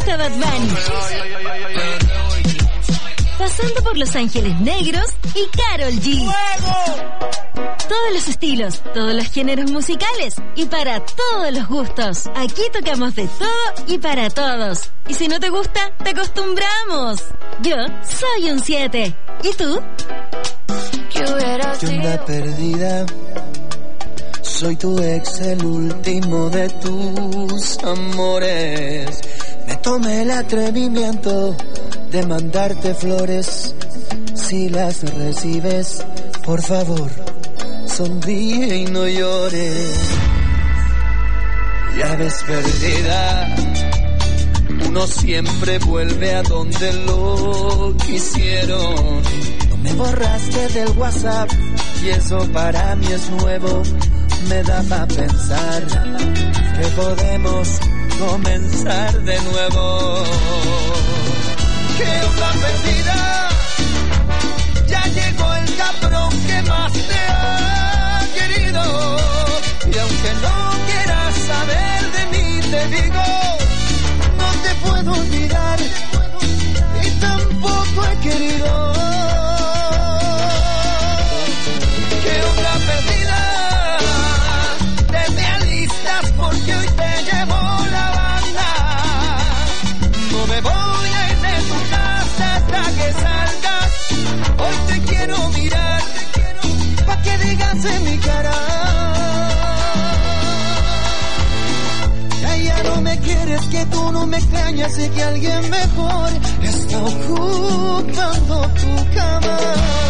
hasta Bad Bunny. Pasando por Los Ángeles Negros y Karol G. Todos los estilos, todos los géneros musicales y para todos los gustos. Aquí tocamos de todo y para todos. Y si no te gusta, te acostumbramos. Yo soy un 7. ¿Y tú? ¿Qué onda perdida? Soy tu ex, el último de tus amores. Me tomé el atrevimiento de mandarte flores. Si las recibes, por favor, sonríe y no llores. Ya ves perdida, uno siempre vuelve a donde lo quisieron. No me borraste del WhatsApp y eso para mí es nuevo. Me da pa' pensar que podemos comenzar de nuevo. ¿Qué onda perdida? Ya llegó el cabrón que más te ha querido. Y aunque no quieras saber de mí, te digo, no te puedo olvidar y tampoco he querido. ¿Qué onda perdida? Te me alistas porque hoy te llevo la banda. No me voy a ir de tu casa hasta que salgas. Hoy te quiero mirar pa' que digas en mi cara. Ya no me quieres, que tú no me extrañas y que alguien mejor está ocupando tu cama.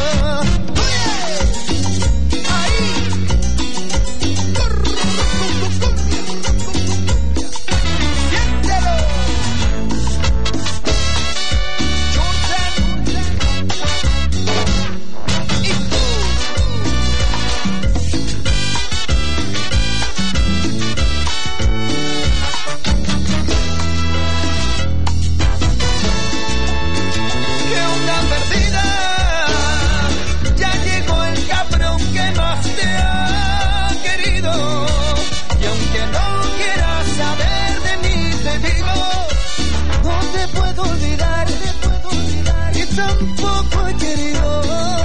Tampoco he querido.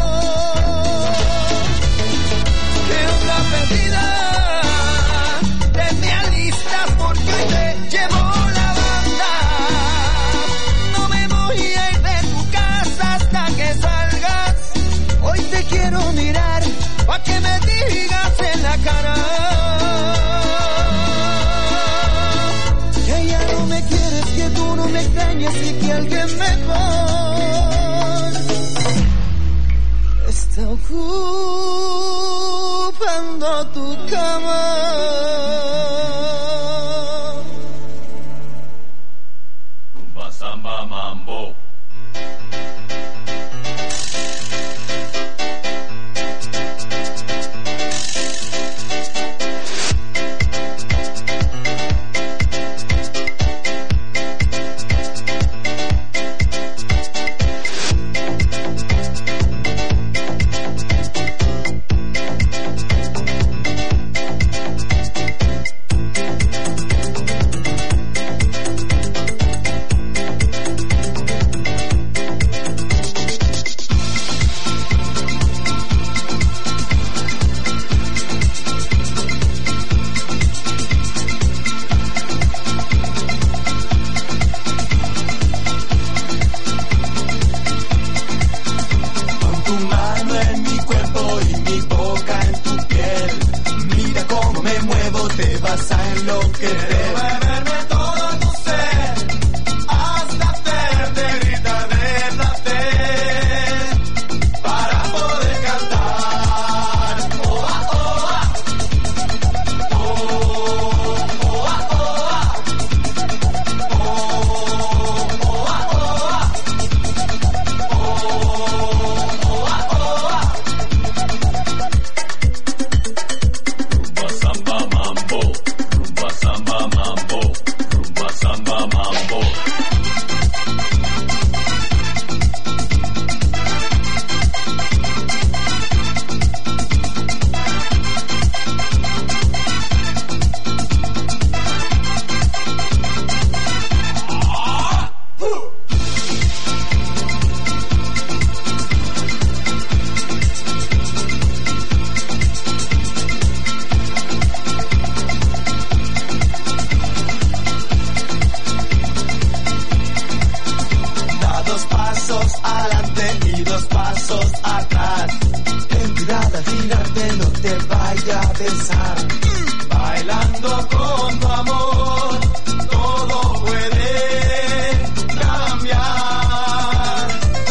¿Qué onda perdida? Te me alistas porque hoy te llevo la banda. No me voy a ir de tu casa hasta que salgas. Hoy te quiero mirar pa' que me digas en la cara que ya no me quieres, que tú no me extrañas y que alguien mejor está ocupando tu cama. Rumba, samba, mambo. vaya a besar. Bailando con tu amor, todo puede cambiar.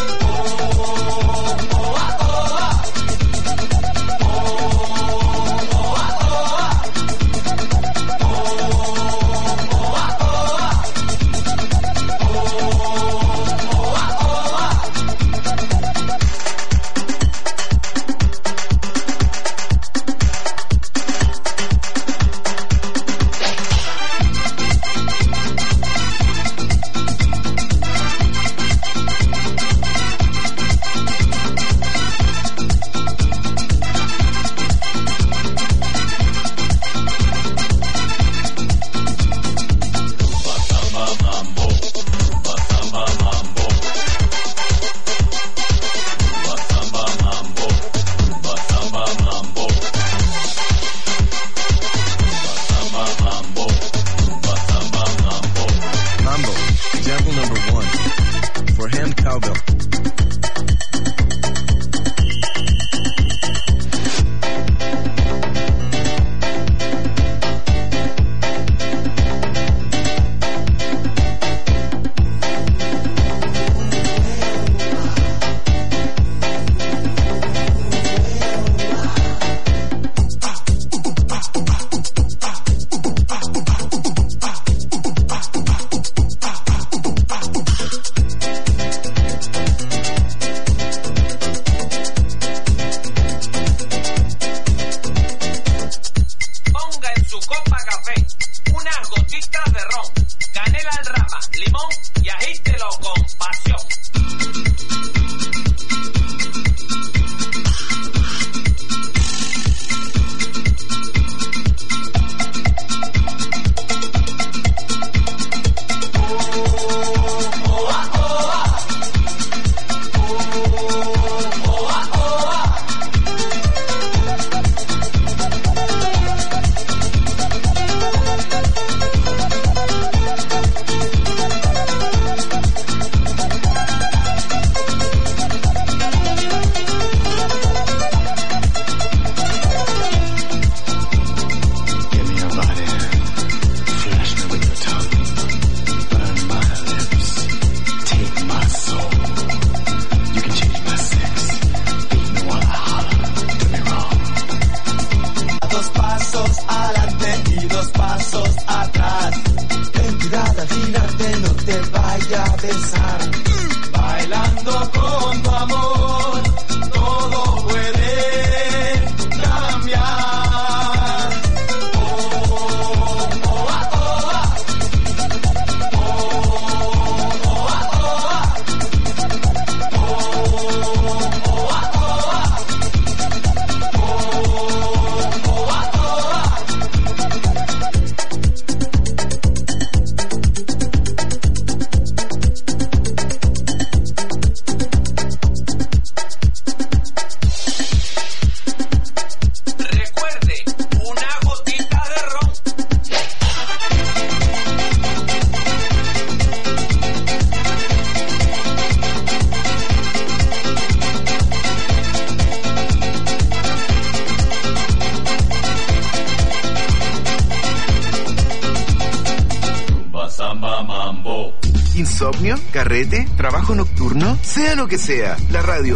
Insomnio, carrete, trabajo nocturno, sea lo que sea, la radio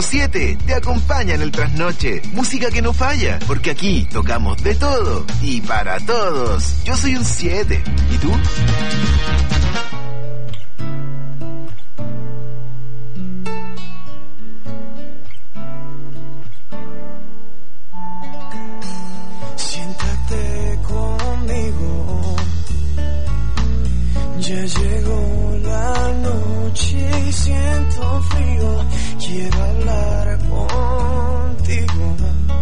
.7 te acompaña en el trasnoche. Música que no falla, porque aquí tocamos de todo y para todos. Yo soy un 7. ¿Y tú? Siéntate conmigo. Ya llegó la noche y siento frío. Quiero hablar contigo.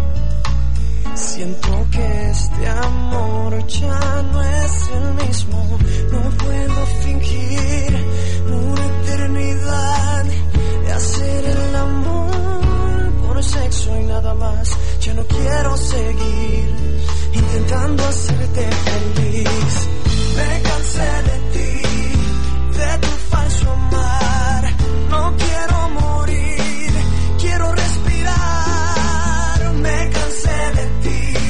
Siento que este amor ya no es el mismo. No puedo fingir una eternidad de hacer el amor por sexo y nada más. Ya no quiero seguir intentando hacerte feliz. Me cansé de ti, de tu falso amar. No quiero morir, quiero respirar. Me cansé de ti,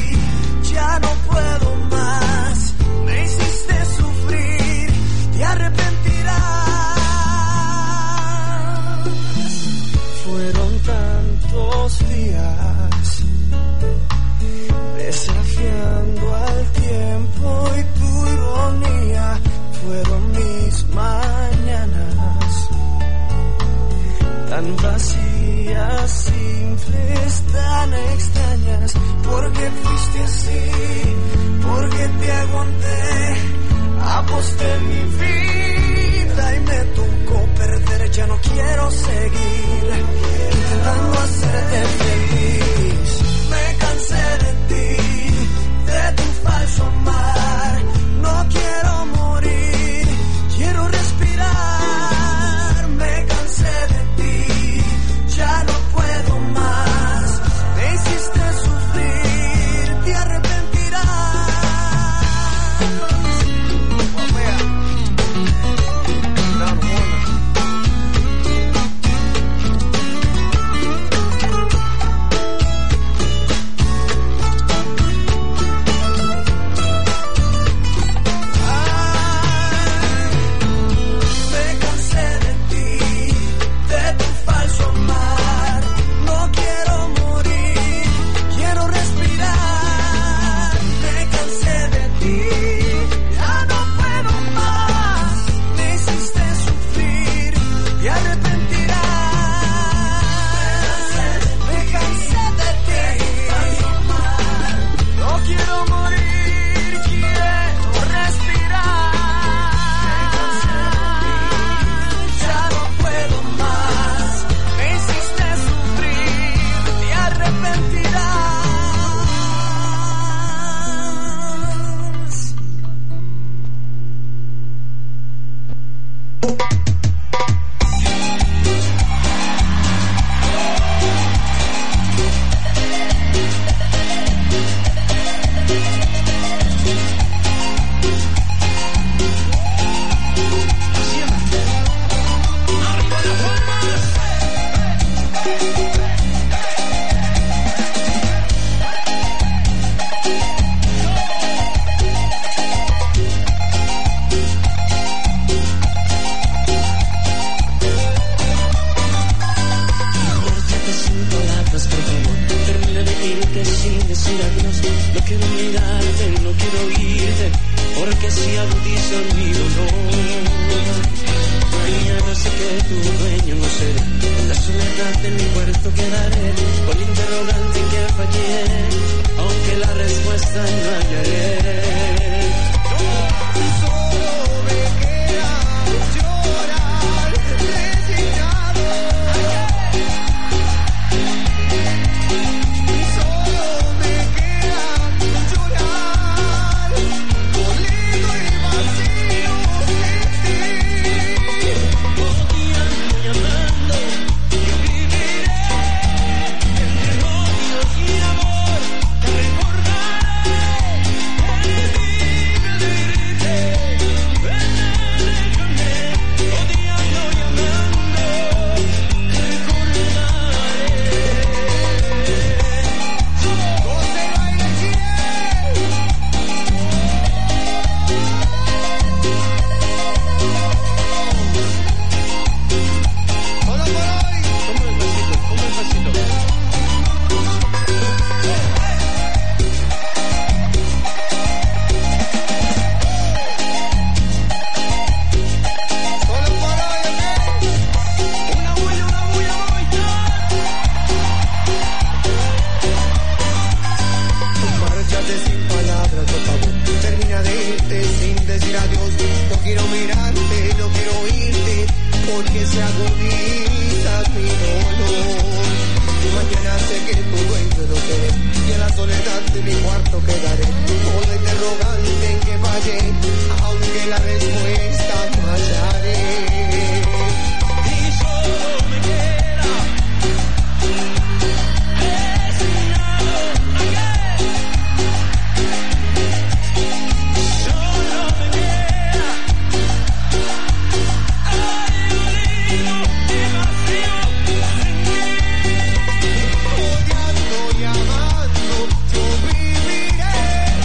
tan vacías, simples, tan extrañas. ¿Por qué fuiste así? ¿Por qué te aguanté? Aposté mi vida y me tocó perder. Ya no quiero seguir intentando hacerte feliz. Me cansé de ti, de tu falso amar. No quiero morir, quiero respirar. Me cansé de ti, ya no puedo más. Me hiciste sufrir, te arrepentirás.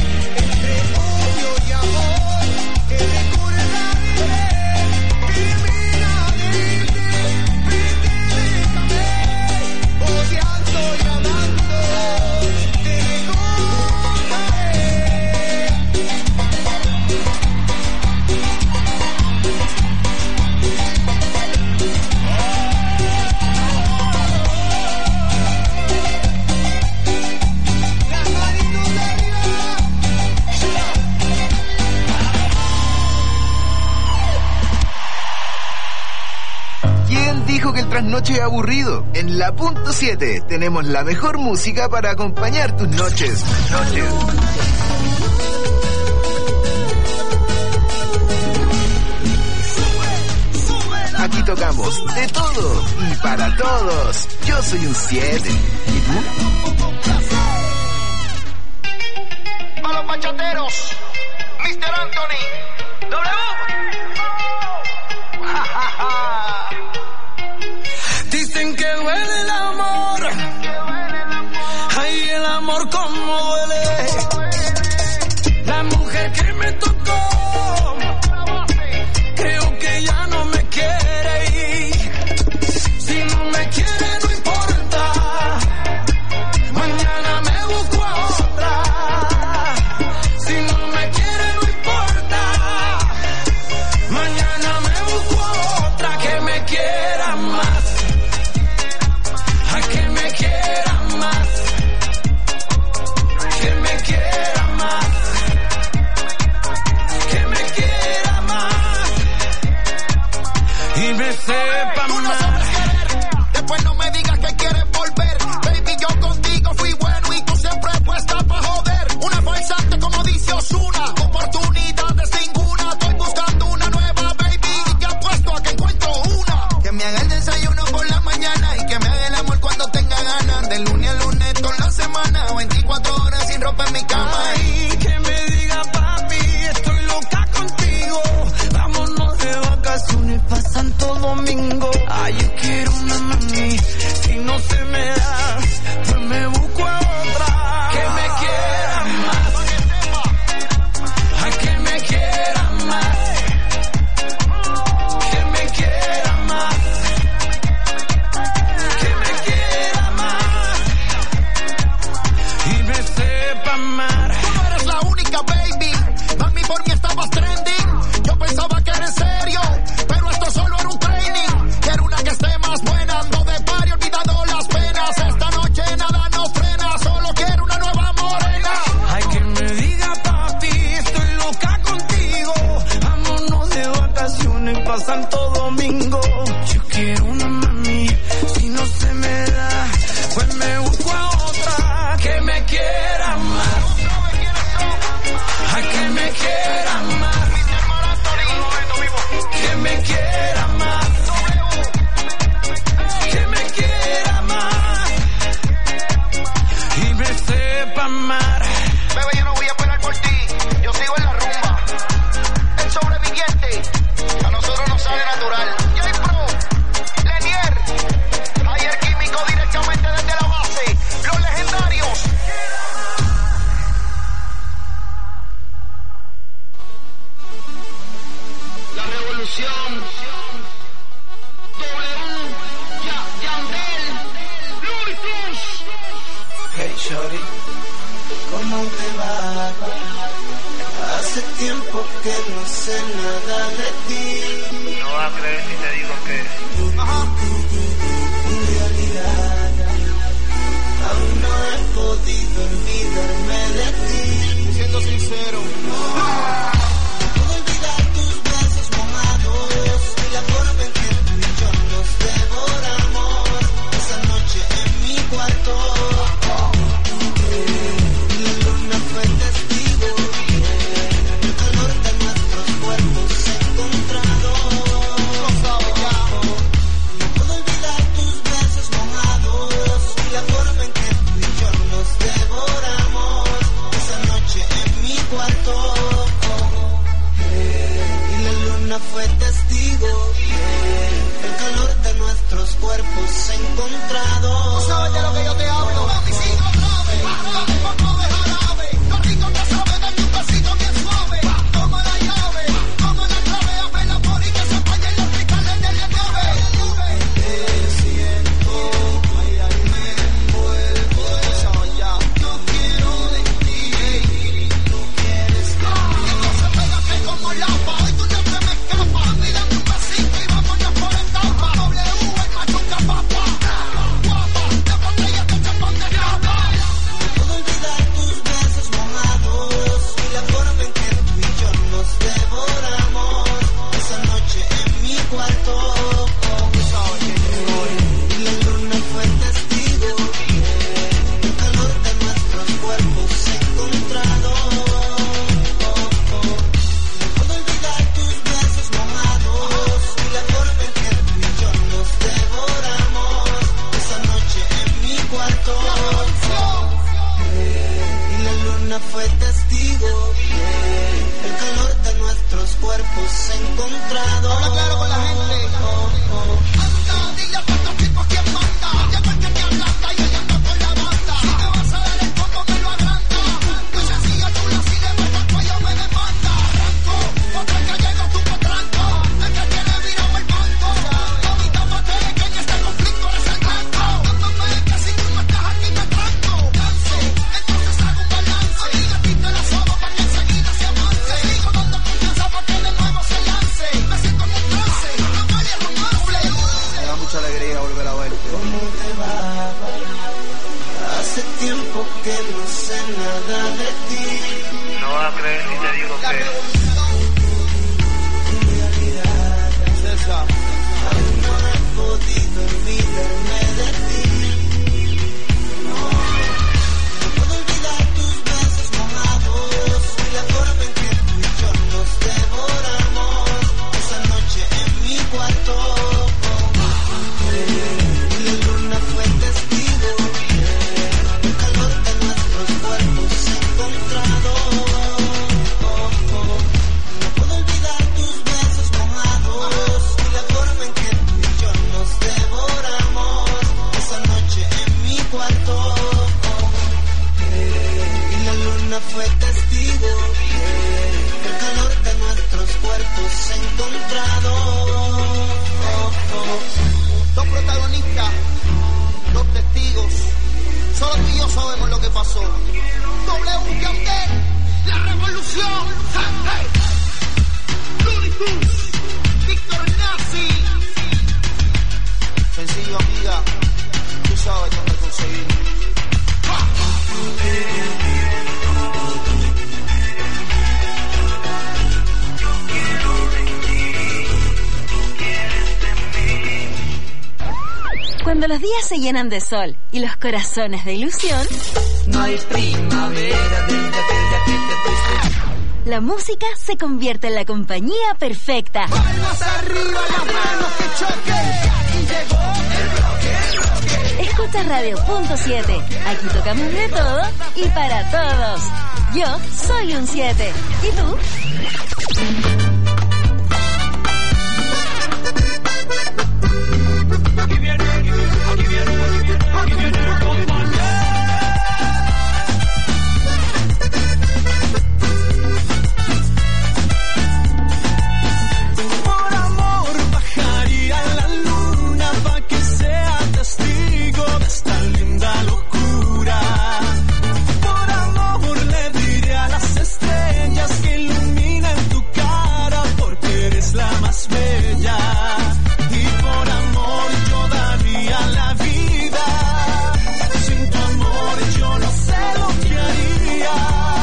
Give me dijo que el trasnoche es aburrido. En la punto 7 tenemos la mejor música para acompañar tus noches. Aquí tocamos de todo y para todos. Yo soy un 7. ¿Y tú? A los bachateros, Mr. Anthony, W. Dicen que duele el amor. Ay, el amor como duele. La mujer que me tocó, creo que ya no me quiere ir. Si no me quiere no importa, mañana me busco a otra. Si no me quiere no importa, mañana me busco a otra que me quiera más. A que me quiera más, que me quiera más, que me quiera más y me sepa Tú no más. sabes querer, después no me digas que quieres volver. Baby, yo contigo fui bueno y tú siempre puesta pa' joder. Una farsante como dice Ozuna, oportunidades ninguna. Estoy buscando una nueva, baby, y te apuesto a que encuentro una. Que me haga el desayuno por la mañana y que me haga el amor cuando tenga ganas. De lunes a lunes toda la semana, 24 horas sin ropa en mi cama. Ay, que me diga papi, estoy loca contigo. Vámonos de vacaciones pa' Santo Domingo. Ay, yo quiero una mami, si no se me da, pues me busco a otra. Que me quiera más, a que me quiera más, que me quiera más, que me quiera más y me sepa amar. Tú no eres la única, baby. Mami, por mí estabas trending. Yo pensaba que era en serio, pero esto solo era un training. Quiero una que esté más buena, ando de party, olvidado las penas. Esta noche nada nos frena, solo quiero una nueva morena. Ay, que me diga papi, estoy loca contigo. Vámonos de vacaciones pa' Santo Domingo. Yo quiero una mami, si no se me da, pues me busco a otra. Que me quiera más, a que me quiera más, que me quiera más, que me quiera más y me sepa amar. Bebé, yo no voy a esperar por ti, yo sigo en la rumba. El sobreviviente, a nosotros nos sale natural. J-Pro, Lenier, ayer químico directamente desde la base. Los legendarios. La revolución. Yandel, Luis Cruz. Hey shorty, ¿cómo te va? Hace tiempo que no sé nada de ti. No vas a creer si te digo que En realidad, aún no he podido olvidarme de ti. Siendo sincero. Puedo olvidar tus besos mojados y la forma en que tú y yo nos devoramos esa noche en mi cuarto. Y la luna fue testigo, el calor de nuestros cuerpos encontrados. No puedo olvidar tus besos mojados y la forma en que tú y yo nos devoramos esa noche en mi cuarto. Y la luna fue testigo, el calor de nuestros cuerpos encontrados. ¿Sabes de lo que yo te hablo? Mami, sigue otra vez. Dame un poco de jarabe. Lo rico que sabe, dame un besito bien suave. Toma la llave, toma la clave. Abre la poli que se apañen los cristales de la nave. Te siento, ay, ay, me envuelvo. Yo quiero de ti, tú quieres de mí. Entonces pégate como lapa, hoy tú no te me escapas. Mírame un besito y vámonos por etapa. W, el machuca papá. cuerpos encontrados. Habla claro con la gente. Anda, dile a cuatro tipos quién manda. Llegó el que te ablanda y ella anda con la banda. Si te vas a dar el combo me lo agranda. Muy sencilla, chula, si le meto el cuello me demanda. Arranco, otra que llega tu potranco. El que tiene virado el banco. Mamita, mate que en este conflicto eres el blanco. Dándome que si tú no estás aquí me tranco. Danzo, entonces hago un balance. Y gatito la soba para que enseguida se avance. Sigo dando confianza para que de nuevo se lance. Me siento en un trance, no vale romance. Me da mucha alegría volver a verte. ¿Cómo te va? Hace tiempo que no sé nada de ti. No vas a creer si te digo La que revolución. En realidad, César, aún no he podido olvidarme de ti. No puedo olvidar tus besos mojados y la forma en que tú y yo nos devoramos esa noche en mi cuarto. Y la luna fue testigo del calor de nuestros cuerpos encontrados. No puedo olvidar tus besos mojados y la forma en que tú y yo nos devoramos esa noche en mi cuarto. Y la luna fue testigo del calor de nuestros cuerpos encontrados. Dos protagonistas, dos testigos. Solo tú y yo sabemos lo que pasó. W Yandel, la revolución. Hey, hey. Looney Tunes, Víctor Nazi. Sencillo, amiga. Tú sabes dónde conseguirlo. Cuando los días se llenan de sol y los corazones de ilusión, no hay primavera desde aquella que te fuiste. la música se convierte en la compañía perfecta. Palmas arriba, las manos que choquen. Y llegó el bloque. Escucha Radio.7. Aquí tocamos de todo y para todos. Yo soy un 7. ¿Y tú? Por amor bajaría la luna pa' que sea testigo de esta linda locura. Por amor le diré a las estrellas que iluminan tu cara porque eres la más bella. Y por amor yo daría la vida. Sin tu amor yo no sé lo que haría.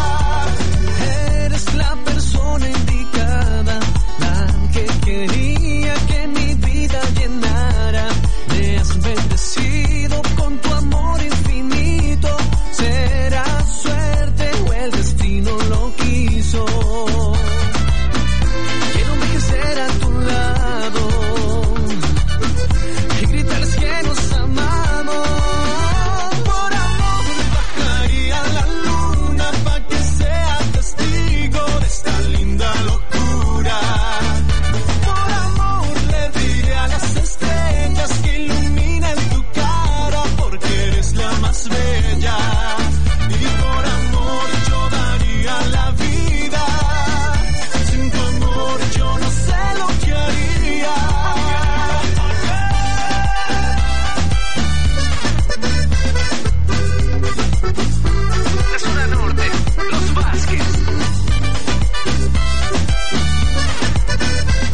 Eres la persona indicada, la que quería que mi vida llenara. Me has bendecido con tu amor infinito. Será suerte o el destino lo quiso. Quiero envejecer a tu lado y gritarles que nos amamos. Por amor bajaría la luna pa' que sea testigo de esta linda locura. Por amor le diré a las estrellas que iluminan tu cara porque eres la más bella. Y por amor yo daría la vida. Sin tu amor yo no sé lo que haría. la zona norte, los Vázquez.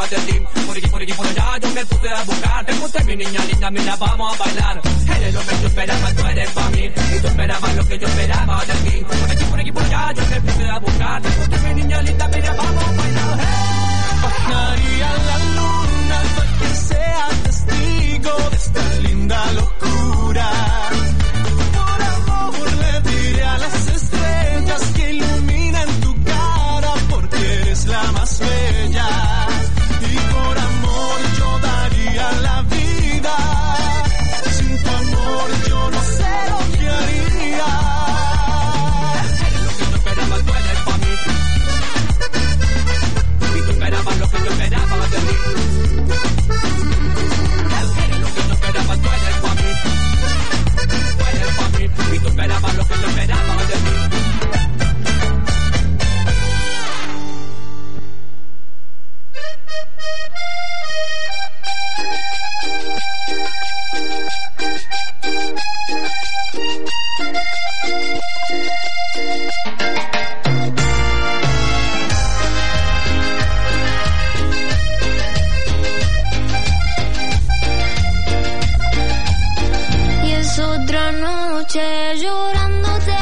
esperaba de ti. Por aquí, por allá, yo me puse a buscar. Te puse mi niña linda, mira, vamos a bailar. Eres lo que yo esperaba, tú eres pa' mí. Y tú esperabas lo que yo esperaba de ti. Por aquí, por allá, yo me puse a buscar. Te puse mi niña linda, mira, vamos a bailar. Bajaría la luna para que sea testigo de esta linda locura. Por amor le diré a las estrellas que iluminan tu cara porque eres la más bella. Y por amor yo daría la vida. Sin tu amor yo no sé lo que haría. Eres lo que yo esperaba, tú eres pa' mí. Y tú esperabas lo que yo esperaba de ti. Eres lo que yo esperaba, tú eres pa' mí. Tú eres pa' mí. Y tú esperabas lo que yo esperaba de ti. Y es otra noche llorándote.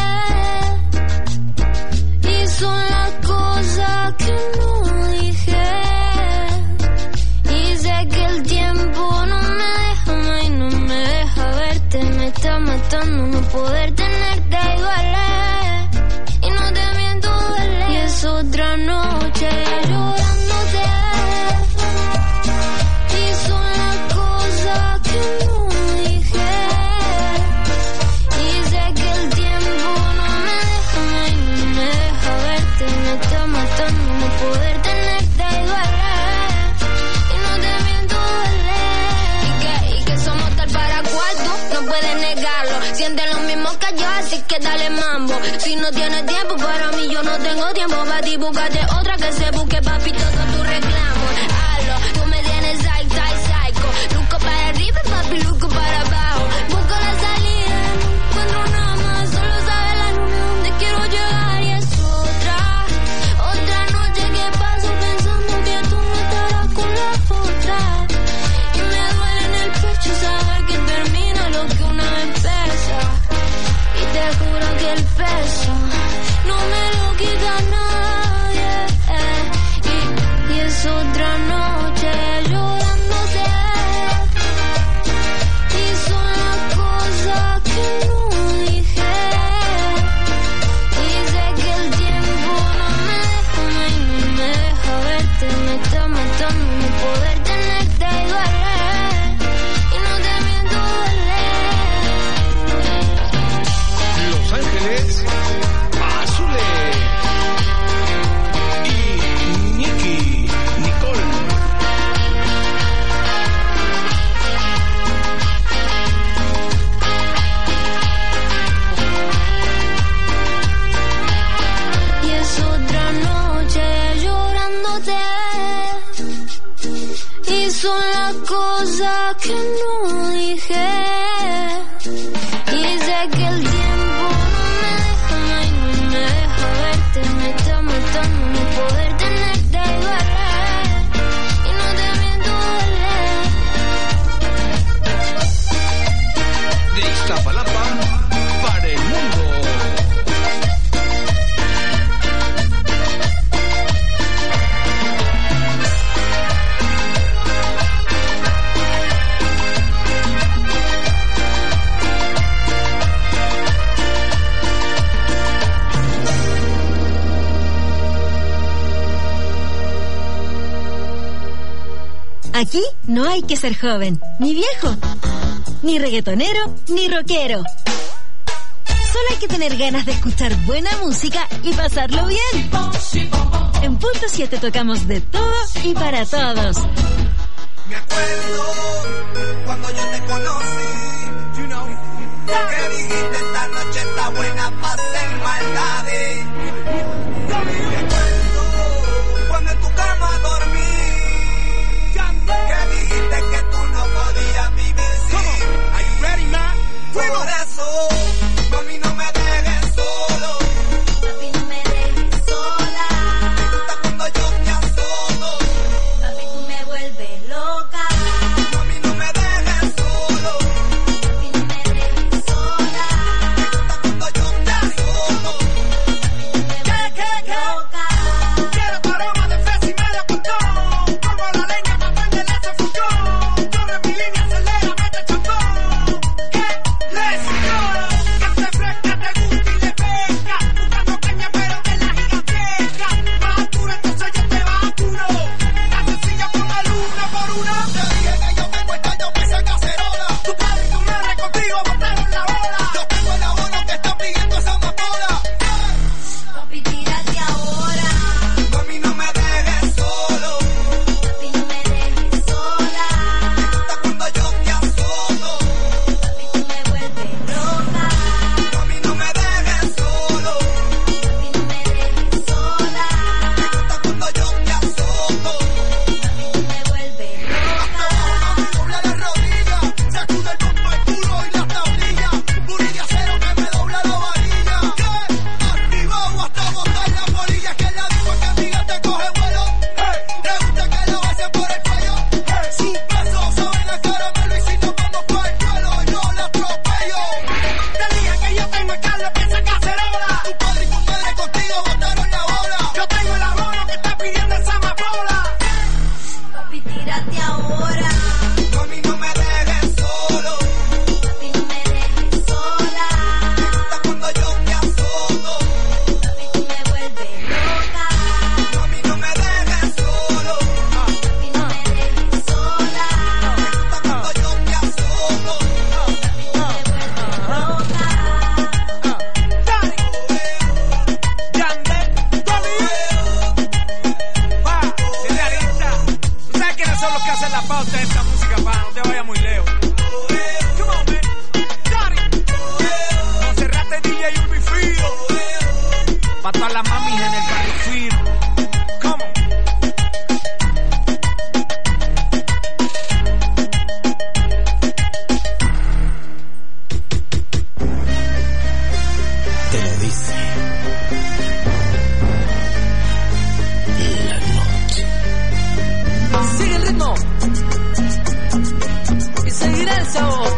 Y son las cosas que no dije. Y sé que el tiempo no me deja, y no me deja verte. Me está matando no poder tenerte y duele. Y no te miento, duele. Y es otra noche llorándote. Y son las cosas que no dije. Y sé que el tiempo no me deja, y no me deja verte. Me está matando no poder tenerte y duele. Y no te miento, duele. Y que somos tal para cuarto, no puedes negarlo. Siente lo mismo que yo, así que dale mambo. Si no tienes tiempo para mí, yo no tengo tiempo para ti. Búscate otra que se busque, papi, todo tu reclamo. Hazlo, tú me tienes psycho. Luco para arriba, papi, luco para abajo. Busco la salida, no encuentro nada más. Solo sabe la luna donde quiero llegar. Y es otra noche que paso pensando que tú no estarás con la otra. Y me duele en el pecho saber que termina lo que una vez empieza. Y te juro que el peso no me lo quita nadie. Y es otra noche llorándote. Y son las cosas que no dije. Y sé que el tiempo no me deja, y no me deja verte. Me está matando no poder tenerte y duele. Y no te miento, duele. Los Ángeles Azules y Nicole. Y es otra noche llorándote. Y son las cosas que no dije. Y sé que el tiempo no me deja, y no me deja verte. Me está matando no poder tenerte y duele. Y no te miento, duele. De Iztapalapa para el mundo. Aquí no hay que ser joven, ni viejo, ni reggaetonero, ni rockero. Solo hay que tener ganas de escuchar buena música y pasarlo bien. En Punto 7 tocamos de todo y para todos. Me acuerdo cuando yo te conocí, que dijiste esta noche está buena para hacer maldades. Me acuerdo cuando en tu cama dormí, que dijiste que tú no podías vivir sin. Por eso, mami, no me dejes solo. Papi, no me dejes sola. Me gusta cuando yo te asomo. Papi, tú me música, pa, no te vayas muy lejos. Come on, man. Daddy. Monserrate DJ y un bifido. Pa' todas las mamis en el barrio Fir. Come on. Te lo dice la noche. Sigue el ritmo y seguirá el sabor.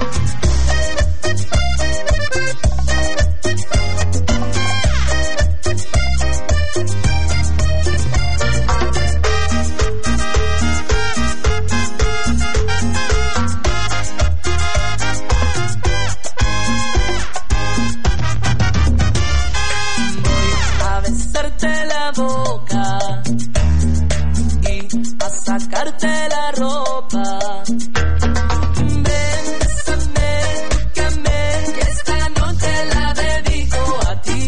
Sacarte la ropa. Ven, bésame, tócame, que esta noche la dedico a ti.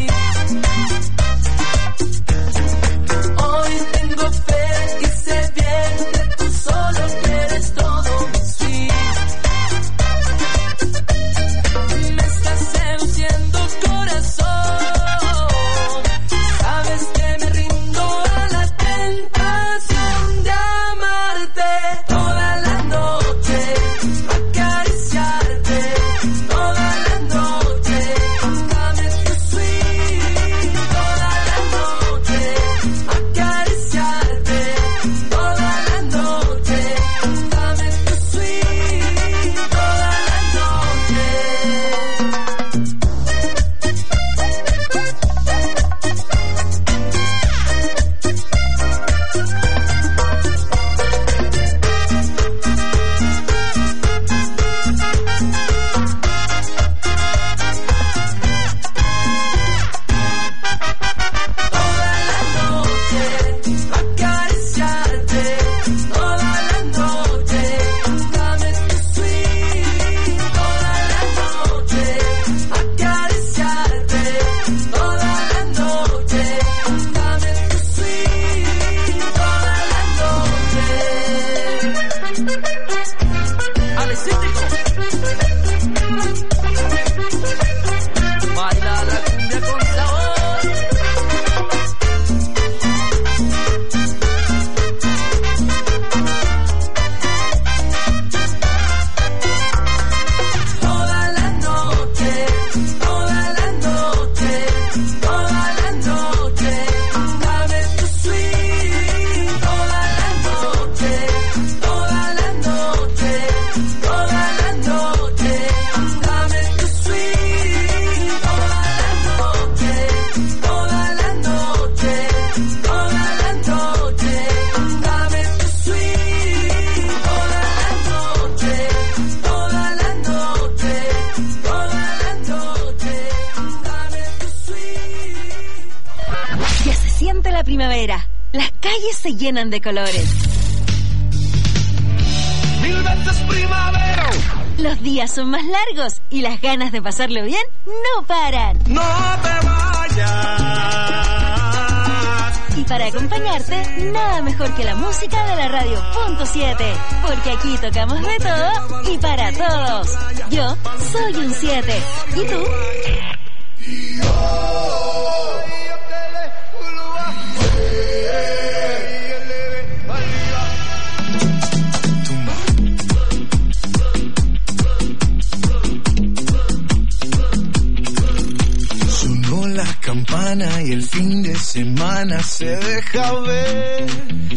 Hoy tengo fe y sé bien que tú solo quieres todo mi sweet. Me estás seduciendo, corazón. Sabes que me rindo a la tentación de amarte toda la noche, acariciarte toda la noche, dame tu sweet toda la noche, acariciarte toda la noche, dame tu sweet toda la noche. Acariciarte toda la noche, dame tu sweet toda la noche, acariciarte toda la noche, dame tu sweet toda la noche. Alecítico, baila la cumbia con sabor. Toda la noche, toda la noche, toda la noche, dame tu sweet. Toda la noche, toda la noche, toda la noche, dame tu sweet. Toda la noche, toda la noche, toda la noche, dame tu sweet. Toda la noche, toda la noche, toda la noche, dame tu sweet. Ya se siente la primavera. Las calles se llenan de colores. Mil veces primavera. Los días son más largos y las ganas de pasarlo bien no paran. No te vayas. Y para acompañarte, nada mejor que la música de la radio .7, porque aquí tocamos de todo y para todos. Yo soy un 7. ¿Y tú? Sonó la campana y el fin de semana se deja ver.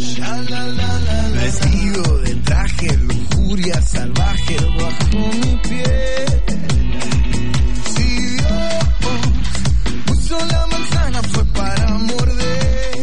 Vestido de traje, lujuria salvaje bajo mi piel. Si Dios puso la manzana fue para morder.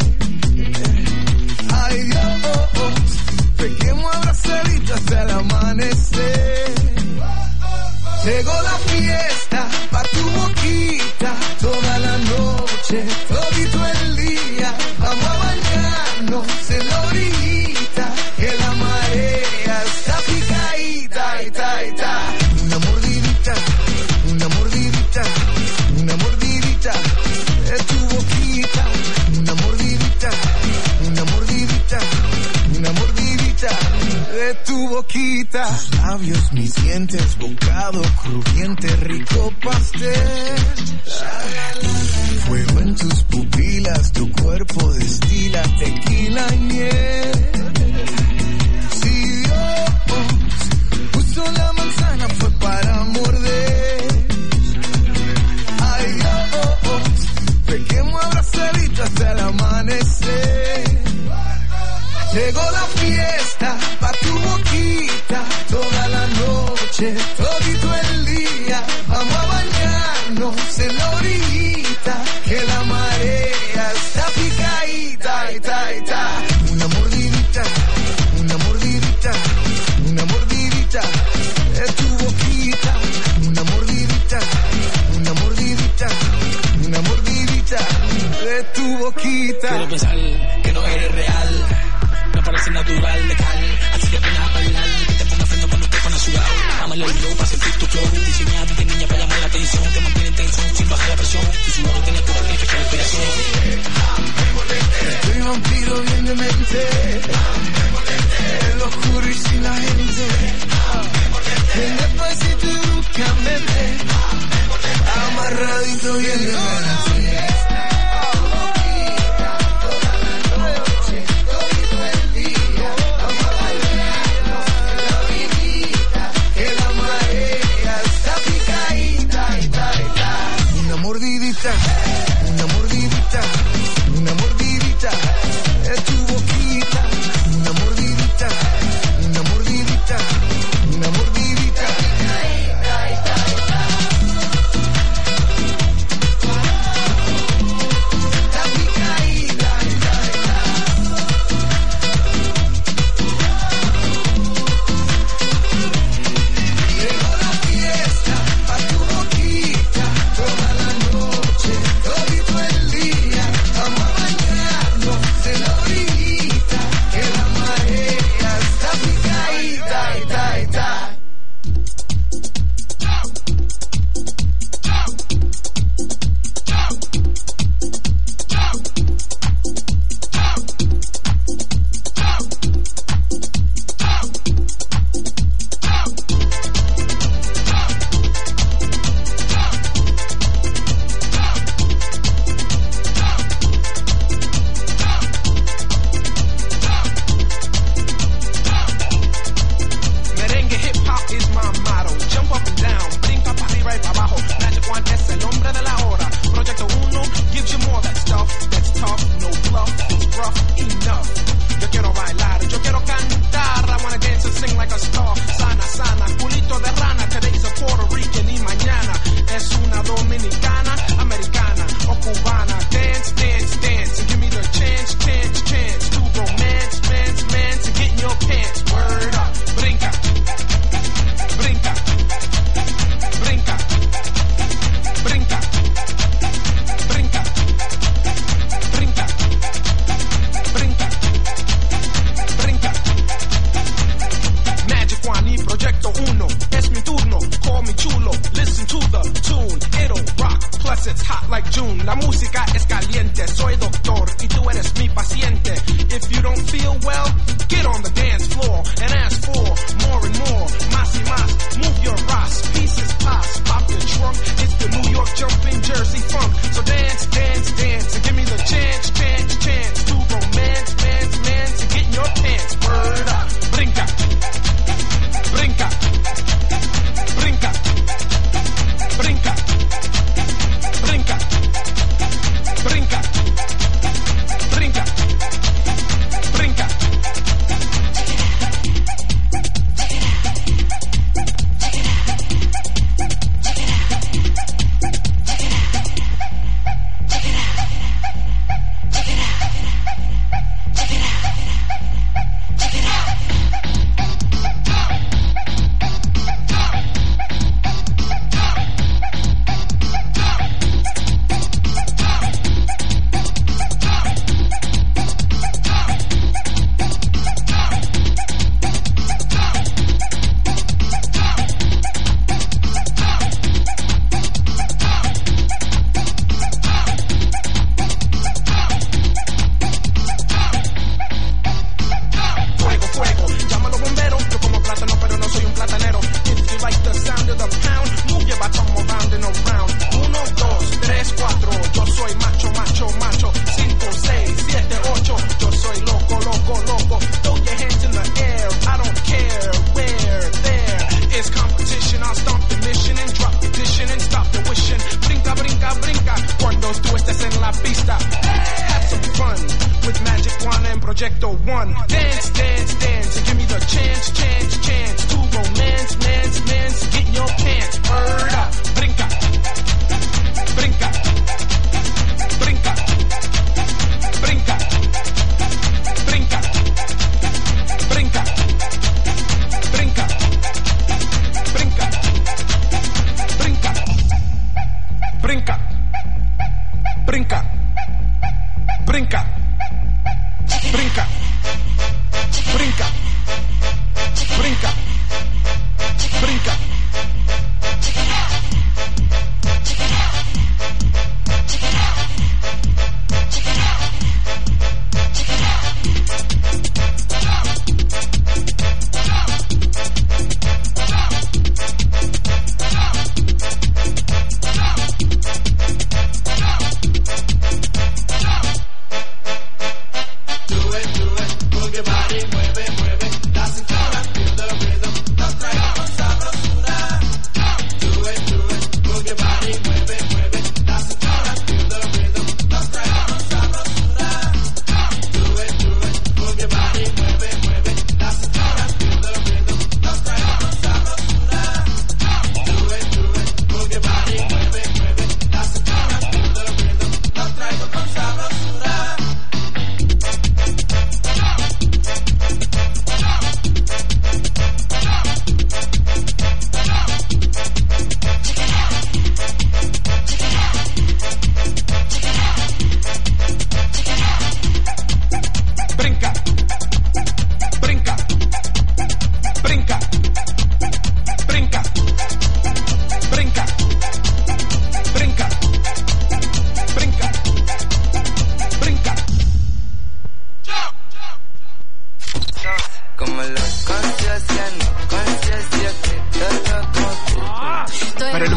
Ay Dios, peguemos abrazaditos hasta el amanecer. Llegó la fiesta pa' tu boquita, toda la noche, todito el día. Vamos a bañarnos en la orillita, que la marea está picadita, ita, ita. Una mordidita, una mordidita, una mordidita de tu boquita. Una mordidita, una mordidita, una mordidita de tu boquita. boquita, tus labios, mis dientes, bocado crujiente, rico pastel. Fuego en tus pupilas, tu cuerpo destila tequila y miel. Si Dios puso la manzana fue para morder. Ay Dios, pequemos abrazaditos hasta el amanecer. Llegó la fiesta pa' tu boquita, toda la noche, todito el día. Vamos a bañarnos en la orillita, que la marea está picadita, ita, ita. Una mordidita, una mordidita, una mordidita de tu boquita. Una mordidita, una mordidita, una mordidita de tu boquita. Quiero pensar que no eres real, me parece natural, legal. Así que pena bailar, que te ponga freno cuando te pones sudado. Ámalo yo para sentir tu flow, diseñado de niña para llamar la atención. Te mantiene en tensión sin bajar la presión. Tu sudor tiene tu magnífica respiración. Soy vampiro bien de mente, en lo oscuro y sin la gente. En despacito y bruscamente, amarradito bien de mente. Una mordidita, una mordidita de tu boquita. Una mordidita, una mordidita, una mordidita.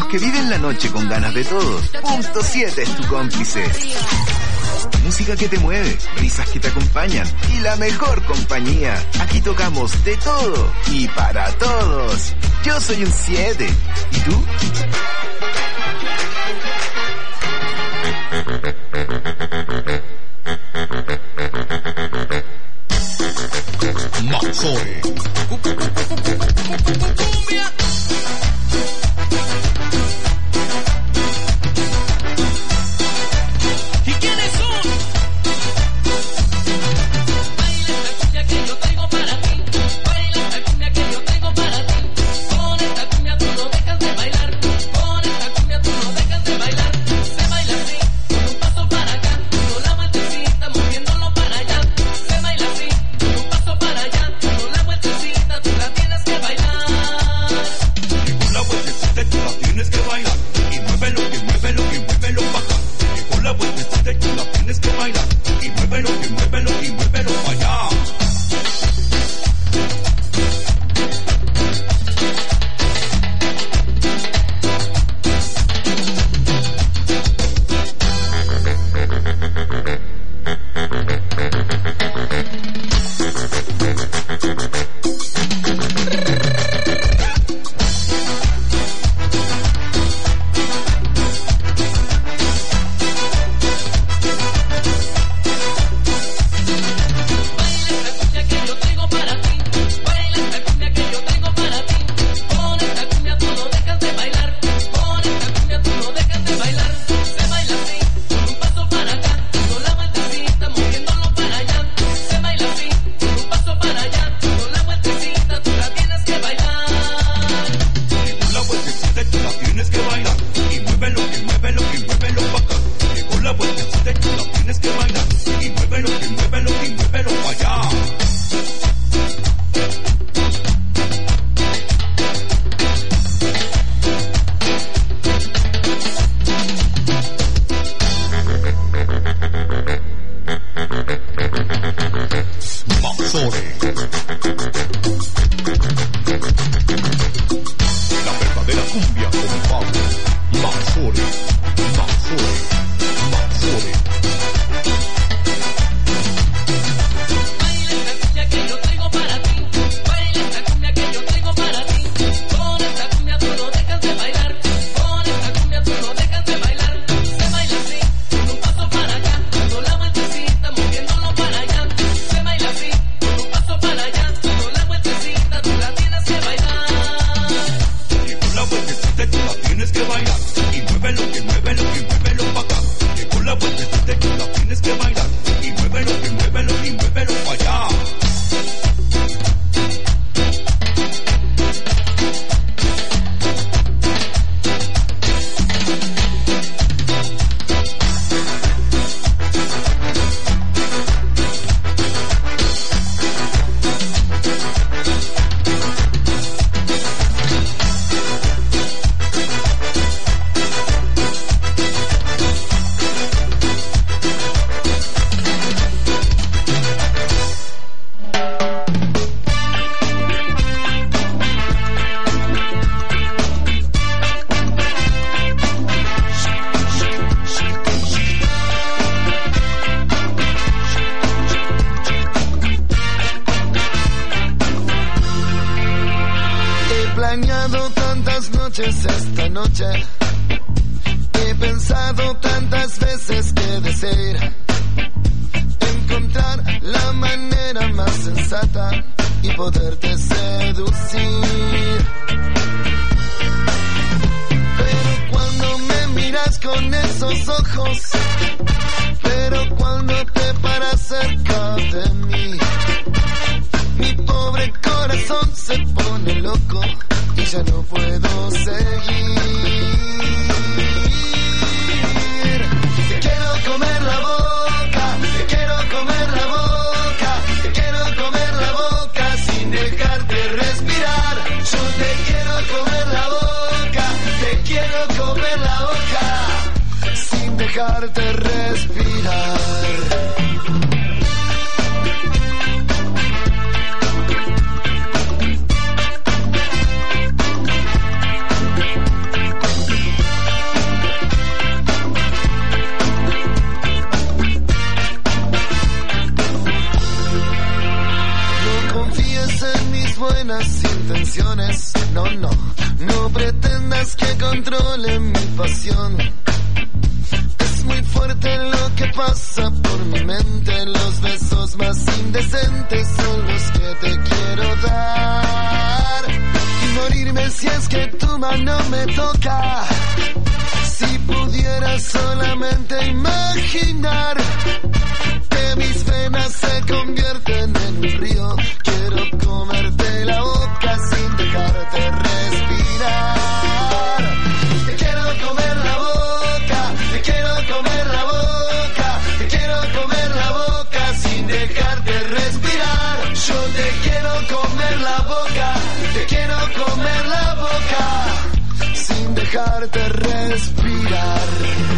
que viven la noche con ganas de todo, Punto 7 es tu cómplice. Música que te mueve, risas que te acompañan y la mejor compañía. Aquí tocamos de todo y para todos. Yo soy un 7. ¿Y tú? Maxore. ¿Y quiénes son? Baila esta cumbia que yo traigo para ti. Baila esta cumbia que yo traigo para ti. Con esta cumbia tú no dejas de bailar. Con esta cumbia tú no dejas de bailar. Se baila así, con un paso para acá, con la vueltecita moviéndolo para allá. Se baila así, con un paso para allá, con la vueltecita tú la tienes que bailar. Y con la vueltecita tú la tienes que bailar. Y muévelo, y muévelo, y muévelo para acá. Y con la vueltecita tú la tienes que bailar. Y muévelo, y muévelo, y muévelo para allá. Esta noche he pensado tantas veces que desear encontrar la manera más sensata y poderte seducir. Pero cuando me miras con esos ojos, pero cuando te paras cerca de mí, mi pobre corazón se pone loco y ya no puedo seguir. Te quiero comer la boca, te quiero comer la boca, te quiero comer la boca sin dejarte respirar. Yo te quiero comer la boca, te quiero comer la boca sin dejarte respirar. emociones. No, no, no pretendas que controle mi pasión. Es muy fuerte lo que pasa por mi mente. Los besos más indecentes son los que te quiero dar. Y morirme si es que tu mano me toca. Si pudiera solamente imaginar que mis venas se convierten en un río. Quiero comerte la boca sin dejarte respirar. Te quiero comer la boca, te quiero comer la boca, te quiero comer la boca sin dejarte respirar. Yo te quiero comer la boca, te quiero comer la boca sin dejarte respirar.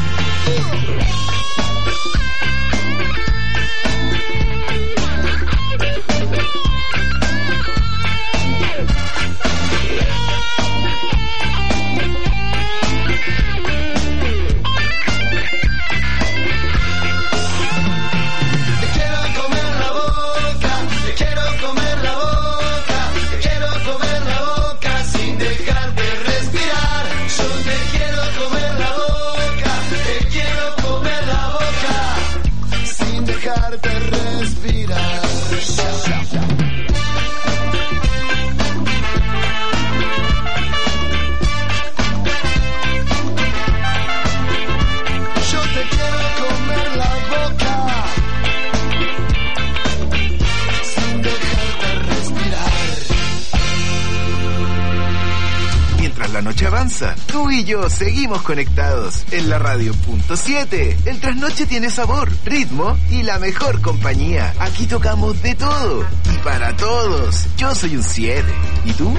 Avanza, tú y yo seguimos conectados en la radio.7. El trasnoche tiene sabor, ritmo y la mejor compañía. Aquí tocamos de todo y para todos. Yo soy un 7. ¿Y tú?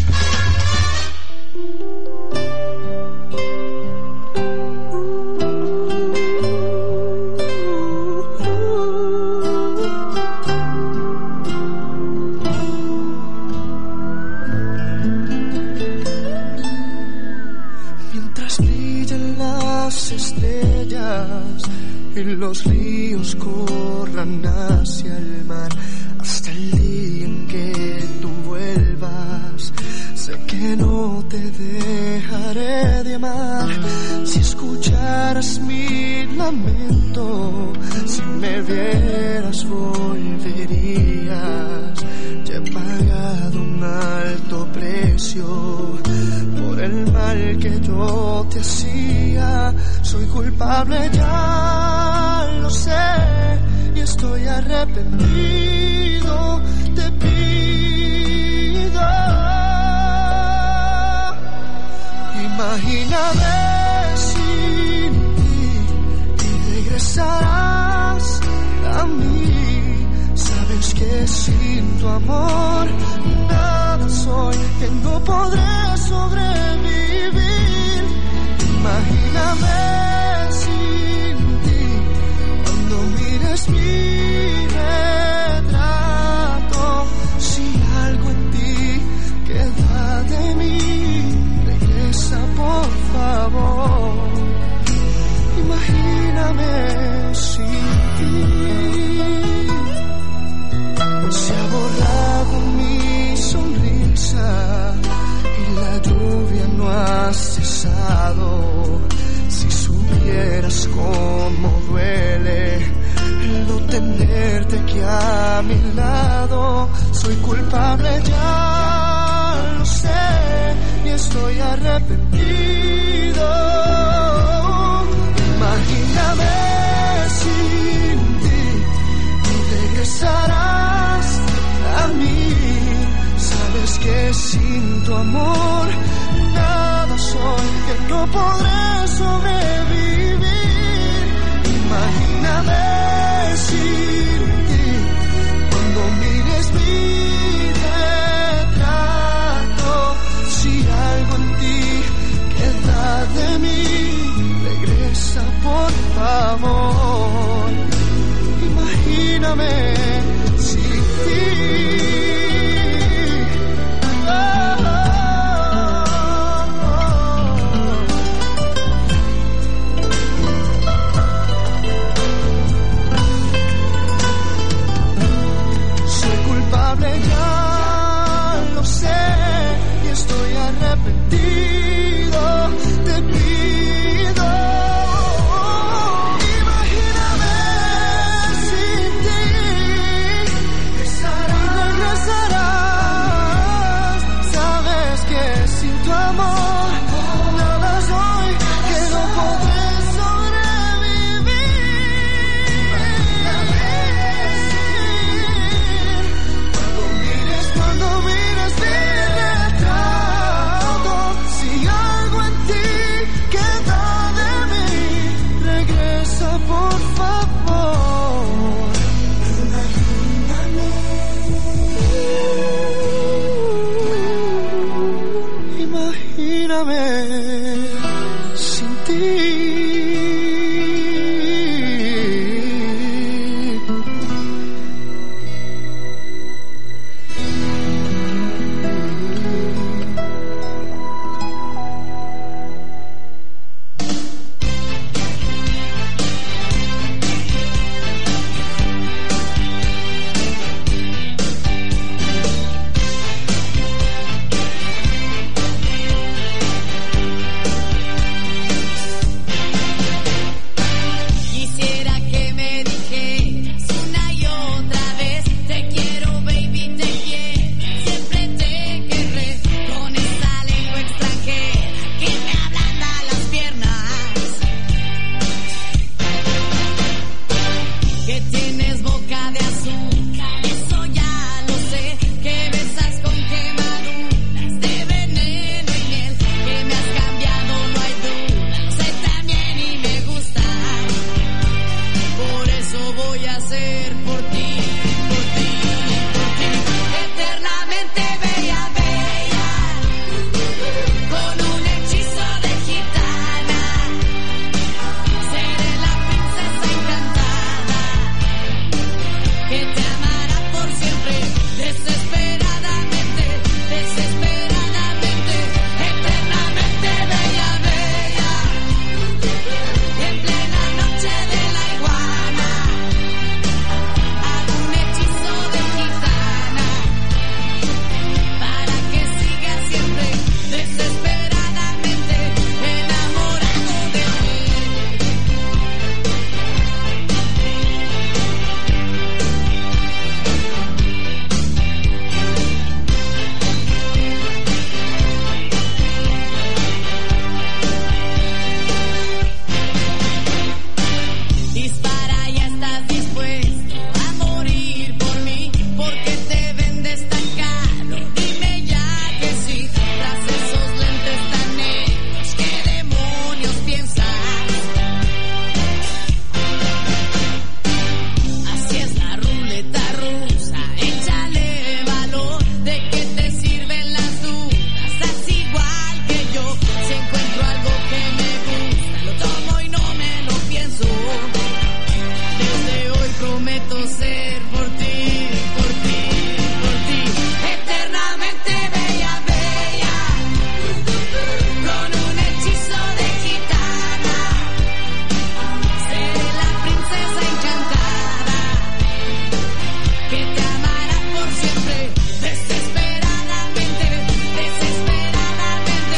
Los ríos corran hacia el mar hasta el día en que tú vuelvas. Sé que no te dejaré de amar. Si escucharas mi lamento, si me vieras volverías. Ya he pagado un alto precio por el mal que yo te hacía. Soy culpable, ya lo sé, y estoy arrepentido. Te pido, imagíname sin ti y regresarás a mí. Sabes que sin tu amor nada soy, que no podré sobrevivir. Imagíname sin ti, cuando mires mi retrato. Si algo en ti queda de mí, regresa por favor. Imagíname sin ti. Se ha borrado mi sonrisa y la lluvia no ha cesado. Si supieras cómo duele el no tenerte aquí a mi lado. Soy culpable, ya lo sé, y estoy arrepentido. Imagíname sin ti y regresarás a mí. Sabes que sin tu amor nada soy, que no podré sobrevivir. Imagíname sin ti, cuando mires mi retrato. Si algo en ti queda de mí, regresa por favor. Imagíname sin ti. Ya lo sé, mírame sin ti.